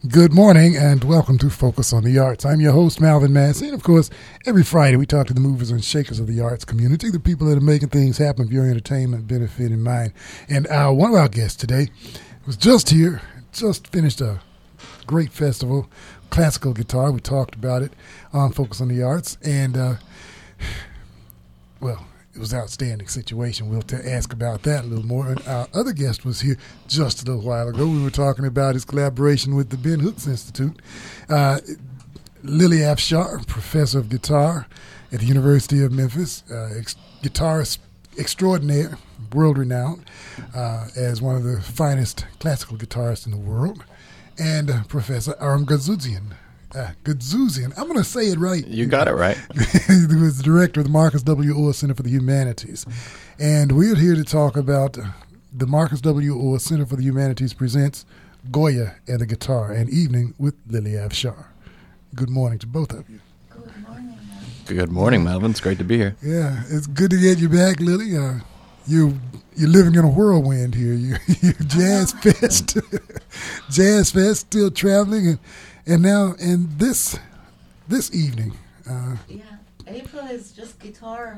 Good morning and welcome to Focus on the Arts. I'm your host, Malvin Massey, and of course, every Friday we talk to the movers and shakers of the arts community, the people that are making things happen for your entertainment benefit in mind. And one of our guests today was just here, just finished a great festival, classical guitar. We talked about it on Focus on the Arts, and it was an outstanding situation. We'll ask about that a little more. And our other guest was here just a little while ago. We were talking about his collaboration with the Ben Hooks Institute. Lily Afshar, professor of guitar at the University of Memphis, guitarist extraordinaire, world-renowned, as one of the finest classical guitarists in the world, and Professor Aram Gadzouzian. I'm going to say it right. You got it right. He was the director of the Marcus W. Orr Center for the Humanities. And we're here to talk about the Marcus W. Orr Center for the Humanities presents Goya and the Guitar, an evening with Lily Afshar. Good morning to both of you. Good morning. Good morning, Melvin. It's great to be here. Yeah, it's good to get you back, Lily. You're living in a whirlwind here. You're Jazz Fest, Jazz Fest, still traveling, and now this evening. April is just guitar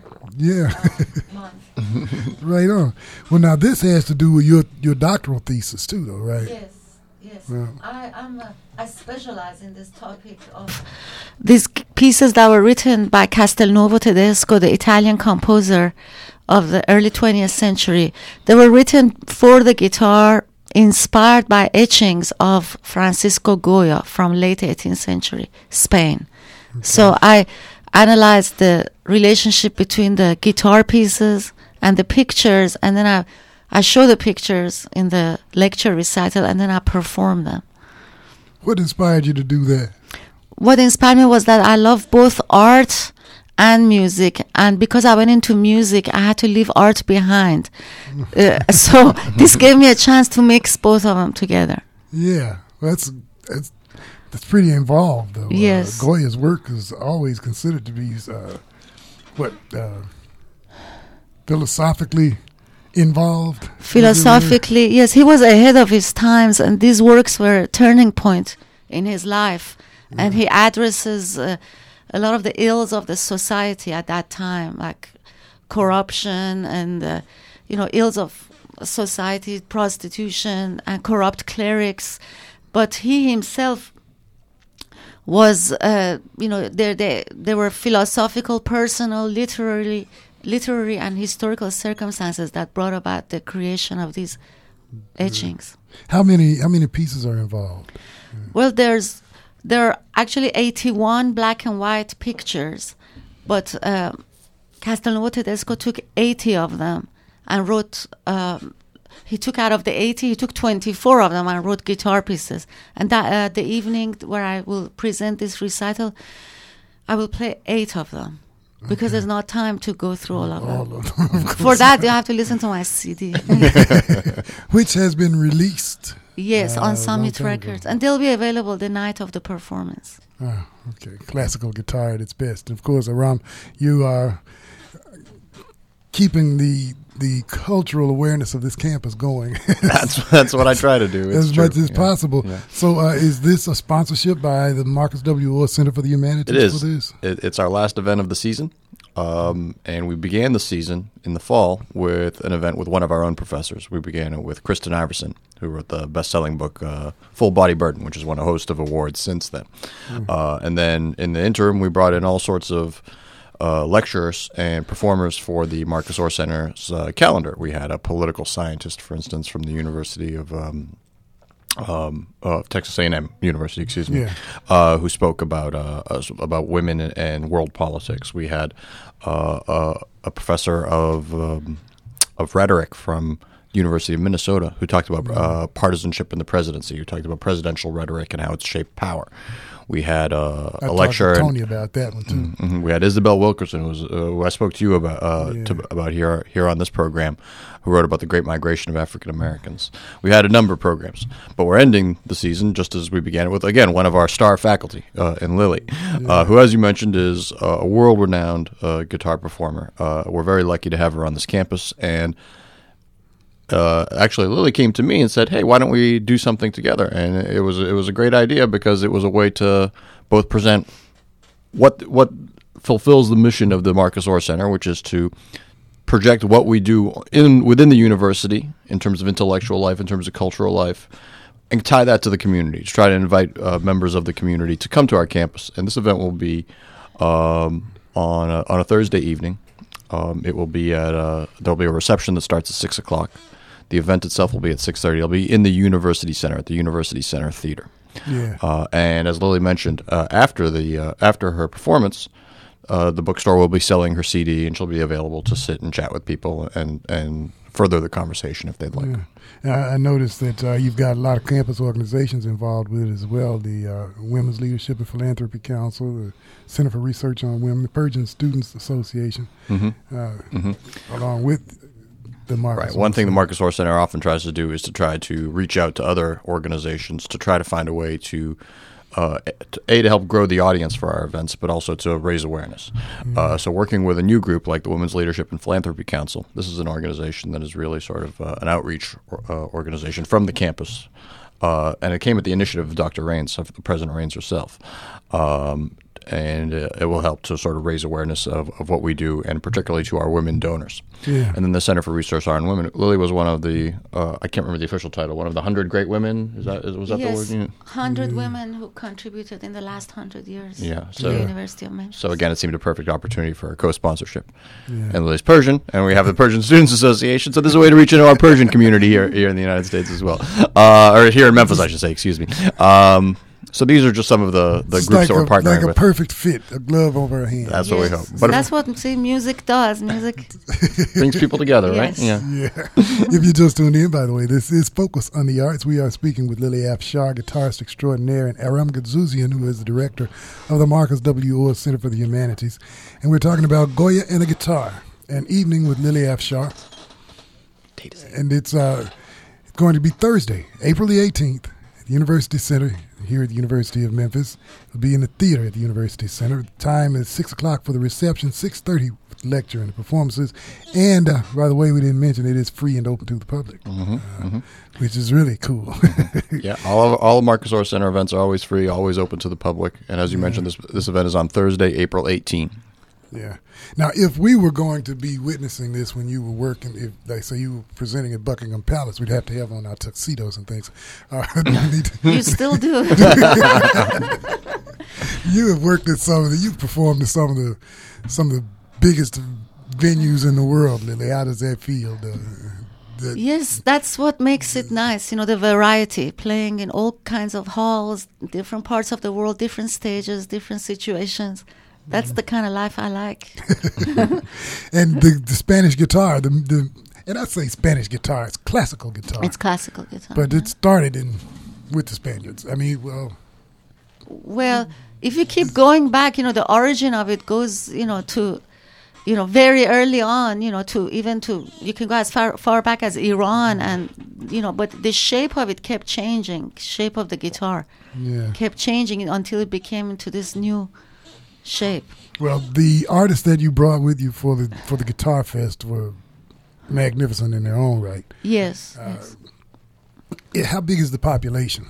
month. Right on. Well, now this has to do with your doctoral thesis too, though, right? Yes. Well, I specialize in this topic of these pieces that were written by Castelnuovo Tedesco, the Italian composer of the early 20th century. They were written for the guitar, inspired by etchings of Francisco Goya from late 18th century Spain. Okay. So I analyzed the relationship between the guitar pieces and the pictures, and then I show the pictures in the lecture recital, and then I perform them. What inspired you to do that? What inspired me was that I love both art and music, and because I went into music, I had to leave art behind. So this gave me a chance to mix both of them together. Yeah, that's pretty involved, though. Yes. Goya's work is always considered to be philosophically involved. Philosophically, yes, he was ahead of his times, and these works were a turning point in his life. Yeah. And he addresses a lot of the ills of the society at that time, like corruption and ills of society, prostitution and corrupt clerics. But he himself was, there were philosophical, personal, literary and historical circumstances that brought about the creation of these etchings. How many pieces are involved? Well, there are actually 81 black and white pictures, but Castelnuovo Tedesco took 80 of them and wrote. He took out of the 80, he took 24 of them and wrote guitar pieces. And that the evening where I will present this recital, I will play 8 of them. Okay. Because there's not time to go through all of them. For that, you have to listen to my CD. Which has been released. Yes, on Summit Records. And they'll be available the night of the performance. Oh, okay. Classical guitar at its best. And of course, Aram, you are keeping the cultural awareness of this campus going. That's what I try to do. As much as possible. Yeah. So is this a sponsorship by the Marcus W. Orr Center for the Humanities? It is. For this? It's our last event of the season. And we began the season in the fall with an event with one of our own professors. We began it with Kristen Iverson, who wrote the best-selling book Full Body Burden, which has won a host of awards since then. And then in the interim, we brought in all sorts of lecturers and performers for the Marcus Orr Center's calendar. We had a political scientist, for instance, from the University of Texas A&M University, who spoke about women and world politics. We had a professor of rhetoric from the University of Minnesota who talked about partisanship in the presidency, who talked about presidential rhetoric and how it's shaped power. We had a lecture. I talked to Tony about that one too. Mm-hmm. We had Isabel Wilkerson, who I spoke to you about here on this program, who wrote about the Great Migration of African Americans. We had a number of programs, but we're ending the season just as we began it with, again, one of our star faculty in Lily, who, as you mentioned, is a world-renowned guitar performer. We're very lucky to have her on this campus, and actually Lily came to me and said, "Hey, why don't we do something together?" And it was a great idea because it was a way to both present what fulfills the mission of the Marcus Orr Center, which is to project what we do within the university in terms of intellectual life, in terms of cultural life, and tie that to the community. To try to invite members of the community to come to our campus. And this event will be on a Thursday evening. It will be there'll be a reception that starts at 6:00. The event itself will be at 6:30. It'll be in the University Center at the University Center Theater. Yeah. And as Lily mentioned, after her performance, the bookstore will be selling her CD, and she'll be available to sit and chat with people and further the conversation if they'd like. Yeah. I noticed that you've got a lot of campus organizations involved with it as well. The Women's Leadership and Philanthropy Council, the Center for Research on Women, the Persian Students Association, along with the Marcus Orr Center. One thing the Marcus Orr Center often tries to do is to try to reach out to other organizations to try to find a way to help grow the audience for our events, but also to raise awareness. So working with a new group like the Women's Leadership and Philanthropy Council, this is an organization that is really sort of an outreach organization from the campus. And it came at the initiative of Dr. Rains, of President Rains herself. And it will help to sort of raise awareness of what we do, and particularly to our women donors. Yeah. And then the Center for Research on Women. Lily was one of the, I can't remember the official title, one of the 100 great women. Was that yes, the word? Yeah. 100 women who contributed in the last 100 years to So, the University of Memphis. So again, it seemed a perfect opportunity for a co-sponsorship. Yeah. And Lily's Persian, and we have the Persian Students Association, so this is a way to reach into our Persian community here in the United States as well. Or here in Memphis, I should say, excuse me. So these are just some of the groups that we're partnering with. Like a perfect fit, a glove over a hand. That's what we hope. But that's what music does. Music brings people together, right? Yes. Yeah. If you just tuned in, by the way, this is Focus on the Arts. We are speaking with Lily Afshar, guitarist extraordinaire, and Aram Gadzuzian, who is the director of the Marcus W. Orr Center for the Humanities. And we're talking about Goya and a Guitar, an evening with Lily Afshar. And it's going to be Thursday, April the 18th, at the University Center here at the University of Memphis. It'll be in the theater at the University Center. The time is 6:00 for the reception, 6:30 with the lecture and the performances. And, by the way, we didn't mention it is free and open to the public, which is really cool. Yeah, all of Marcus Orr Center events are always free, always open to the public. And as you mentioned, this event is on Thursday, April 18. Yeah. Now, if we were going to be witnessing this when you were working, if like say you were presenting at Buckingham Palace, we'd have to have on our tuxedos and things. You still do. You have worked at you've performed at some of the biggest venues in the world, Lily. How does that feel? Yes, that's what makes it nice. The variety, playing in all kinds of halls, different parts of the world, different stages, different situations. That's the kind of life I like. And the Spanish guitar, and I say Spanish guitar, it's classical guitar. It's classical guitar. But it started with the Spaniards. I mean, well, if you keep going back, the origin of it goes, to, very early on, you can go as far back as Iran, and, but the shape of it kept changing, shape of the guitar kept changing until it became into this new shape. Well, the artists that you brought with you for the Guitar Fest were magnificent in their own right. Yes. How big is the population?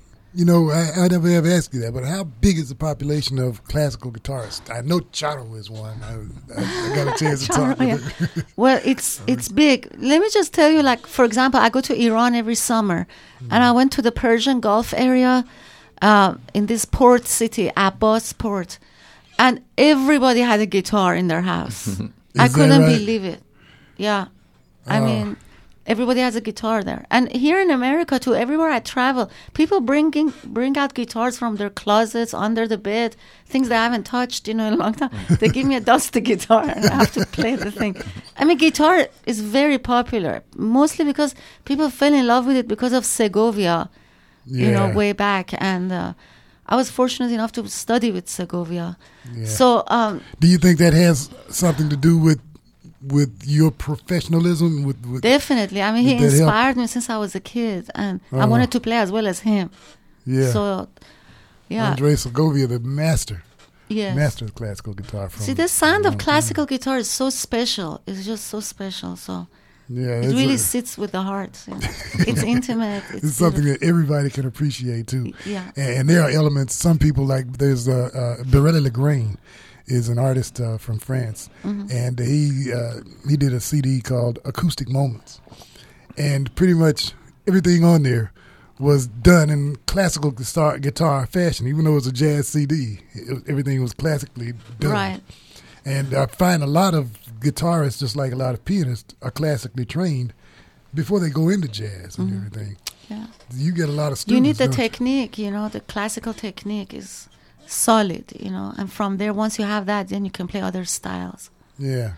I never have asked you that, but how big is the population of classical guitarists? I know Charo is one. I got a chance to talk with her. Well, it's big. Let me just tell you, for example, I go to Iran every summer, and I went to the Persian Gulf area in this port city, Abbas Port. And everybody had a guitar in their house. I couldn't believe it. Yeah. I mean, everybody has a guitar there. And here in America, too, everywhere I travel, people bring out guitars from their closets, under the bed, things they haven't touched, in a long time. They give me a dusty guitar, and I have to play the thing. I mean, guitar is very popular, mostly because people fell in love with it because of Segovia, way back. And I was fortunate enough to study with Segovia. Yeah. So, do you think that has something to do with your professionalism? With definitely. I mean, he inspired me since I was a kid, and I wanted to play as well as him. Yeah. So, yeah. Andre Segovia, the master. Yes. Master of classical guitar. See, the sound of classical guitar is so special. It's just so special. So, Yeah, It really sits with the heart. You know. It's intimate. It's something that everybody can appreciate too. Yeah. And there are elements. Some people like there's Barella Legrain is an artist from France, and he did a CD called Acoustic Moments, and pretty much everything on there was done in classical guitar fashion. Even though it was a jazz CD, everything was classically done. Right. And I find a lot of guitarists, just like a lot of pianists, are classically trained before they go into jazz and everything. Yeah. You get a lot of students. You need the don't you? technique, the classical technique is solid, and from there, once you have that, then you can play other styles. Yeah.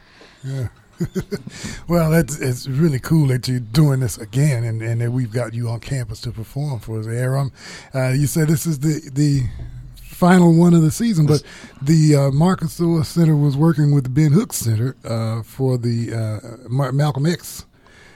Well, it's really cool that you're doing this again, and that we've got you on campus to perform for us. Aram, you said this is the final one of the season, but the Marcus Orr Center was working with the Ben Hooks Center for the Malcolm X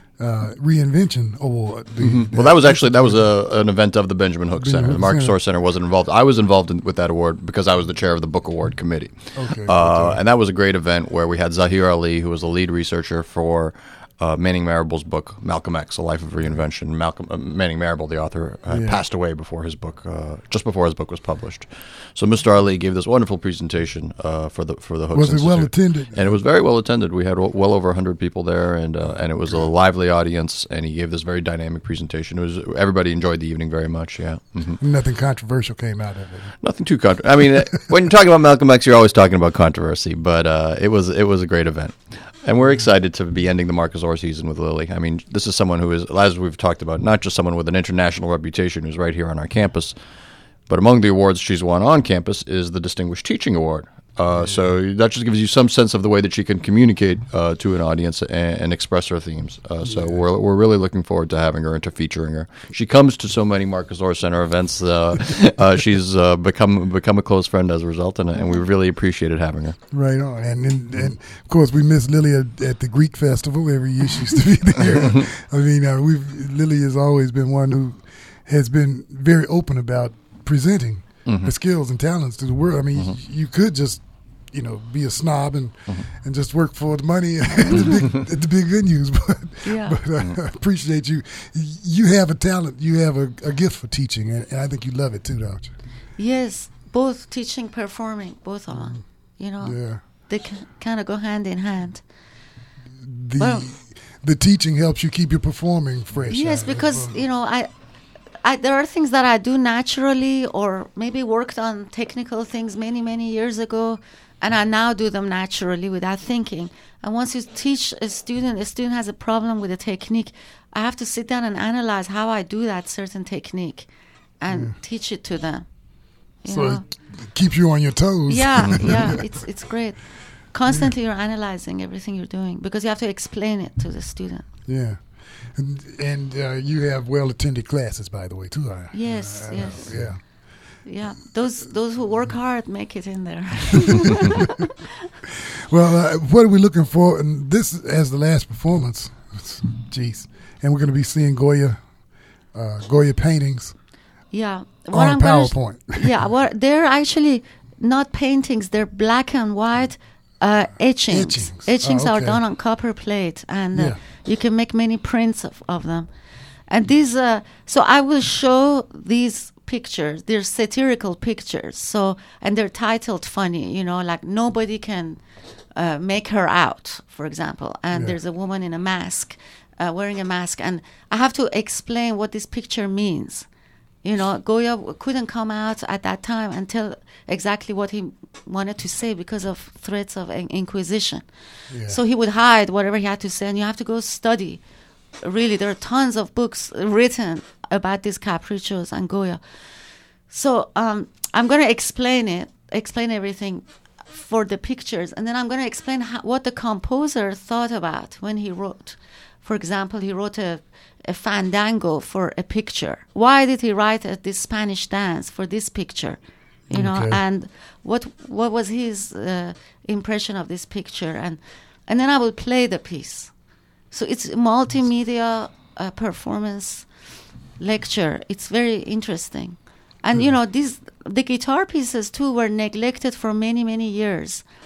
Reinvention Award. Well, that was an event of the Benjamin Hooks Center. The Marcus Orr Center wasn't involved. I was involved with that award because I was the chair of the book award committee. Okay. And that was a great event where we had Zahir Ali, who was the lead researcher for Manning Marable's book, Malcolm X, A Life of Reinvention. Manning Marable, the author, passed away before his book, just before his book was published. So Mr. Ali gave this wonderful presentation for the Hooks Was Institute. it well attended? And it was very well attended. We had well over 100 people there, and it was a lively audience. And he gave this very dynamic presentation. Everybody enjoyed the evening very much. Yeah, Nothing controversial came out of it. nothing too controversial. I mean, when you're talking about Malcolm X, you're always talking about controversy. But it was a great event. And we're excited to be ending the Marcus Orr season with Lily. I mean, this is someone who is, as we've talked about, not just someone with an international reputation who's right here on our campus, but among the awards she's won on campus is the Distinguished Teaching Award. So that just gives you some sense of the way that she can communicate to an audience and express her themes. So we're really looking forward to having her and to featuring her. She comes to so many Marcus Orr Center events. She's become a close friend as a result, and we really appreciated having her. Right on. And of course, we miss Lily at the Greek Festival. Every year she used to be there. I mean, Lily has always been one who has been very open about presenting her skills and talents to the world. I mean, you could just be a snob and just work for the money at the big venues. But I appreciate you. You have a talent. You have a gift for teaching, and I think you love it too, don't you? Yes, both teaching, performing, both of them. Yeah. They kind of go hand in hand. The teaching helps you keep your performing fresh. Yes, because I there are things that I do naturally, or maybe worked on technical things many years ago, and I now do them naturally without thinking. And once you teach a student has a problem with a technique, I have to sit down and analyze how I do that certain technique and teach it to them. It keeps you on your toes. Yeah, it's great. Constantly you're analyzing everything you're doing because you have to explain it to the student. Yeah. And you have well-attended classes, by the way, too. Yes. Yeah. Yeah, those who work hard make it in there. Well, what are we looking for? And this as the last performance. Jeez. And we're going to be seeing Goya paintings. Yeah. On PowerPoint. They're actually not paintings. They're black and white etchings. Etchings are done on copper plate, and you can make many prints of them. And these, so I will show these pictures. They're satirical pictures. And they're titled funny, like Nobody Can Make Her Out, for example. And there's a woman in a mask, wearing a mask. And I have to explain what this picture means. Goya couldn't come out at that time and tell exactly what he wanted to say because of threats of inquisition. Yeah. So he would hide whatever he had to say, and you have to go study. Really, there are tons of books written about these capriccios and Goya. So I'm going to explain everything for the pictures, and then I'm going to explain what the composer thought about when he wrote. For example, he wrote a fandango for a picture. Why did he write this Spanish dance for this picture? And what was his impression of this picture? And then I will play the piece. So it's a multimedia performance lecture. It's very interesting. And the guitar pieces too were neglected for many years.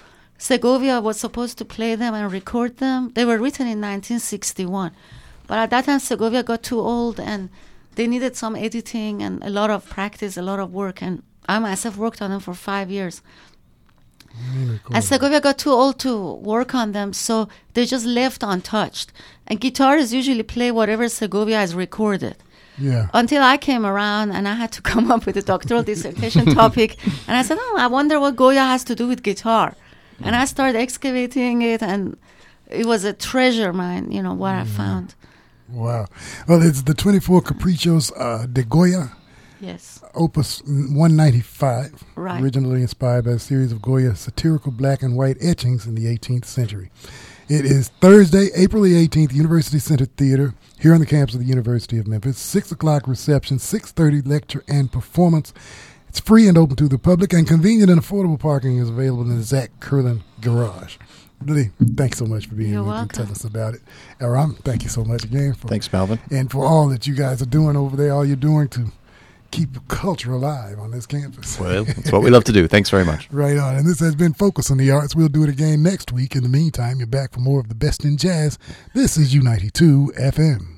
Segovia was supposed to play them and record them. They were written in 1961. But at that time, Segovia got too old and they needed some editing and a lot of practice, a lot of work. And I myself worked on them for 5 years. Really cool. And Segovia got too old to work on them, so they just left untouched. And guitarists usually play whatever Segovia has recorded. Yeah. Until I came around and I had to come up with a doctoral dissertation topic. And I said, I wonder what Goya has to do with guitar. And I started excavating it, and it was a treasure mine, what I found. Wow. Well, it's the 24 Caprichos de Goya. Yes. Opus 195, Right. Originally inspired by a series of Goya's satirical black and white etchings in the 18th century. It is Thursday, April the 18th, University Center Theater, here on the campus of the University of Memphis. 6 o'clock reception, 6:30 lecture and performance. It's free and open to the public, and convenient and affordable parking is available in the Zach Curlin Garage. Lily, thanks so much for being You're with and welcome. tell us about it. Aram, thank you so much again. Thanks, Melvin. And for all that you guys are doing over there, all you're doing to keep culture alive on this campus. Well, that's what we love to do. Thanks very much. Right on. And this has been Focus on the Arts. We'll do it again next week. In the meantime, you're back for more of the best in jazz. This is U92 FM.